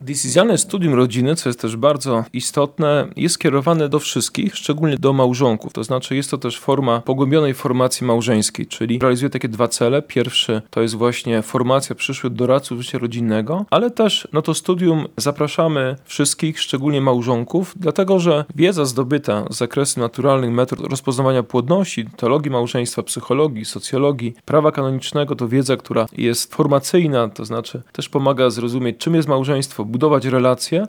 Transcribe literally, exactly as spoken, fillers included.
Decyzjalne studium rodziny, co jest też bardzo istotne, jest kierowane do wszystkich, szczególnie do małżonków. To znaczy jest to też forma pogłębionej formacji małżeńskiej, czyli realizuje takie dwa cele. Pierwszy to jest właśnie formacja przyszłych doradców życia rodzinnego, ale też na to studium zapraszamy wszystkich, szczególnie małżonków, dlatego że wiedza zdobyta z zakresu naturalnych metod rozpoznawania płodności, teologii małżeństwa, psychologii, socjologii, prawa kanonicznego to wiedza, która jest formacyjna, to znaczy też pomaga zrozumieć, czym jest małżeństwo, budować relacje,